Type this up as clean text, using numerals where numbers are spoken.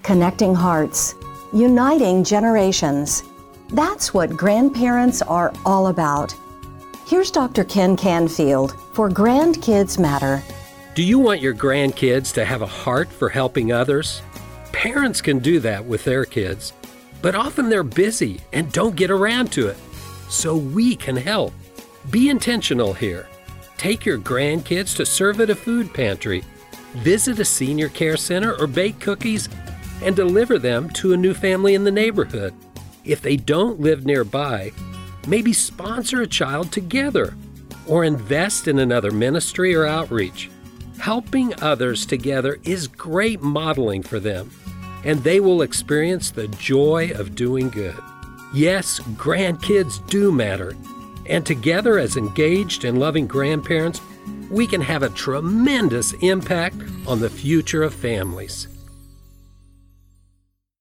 connecting hearts, uniting generations. That's what grandparents are all about. Here's Dr. Ken Canfield for Grandkids Matter. Do you want your grandkids to have a heart for helping others? Parents can do that with their kids, but often they're busy and don't get around to it. So we can help. Be intentional here. Take your grandkids to serve at a food pantry, visit a senior care center, or bake cookies and deliver them to a new family in the neighborhood. If they don't live nearby, maybe sponsor a child together or invest in another ministry or outreach. Helping others together is great modeling for them, and they will experience the joy of doing good. Yes, grandkids do matter, and together as engaged and loving grandparents, we can have a tremendous impact on the future of families.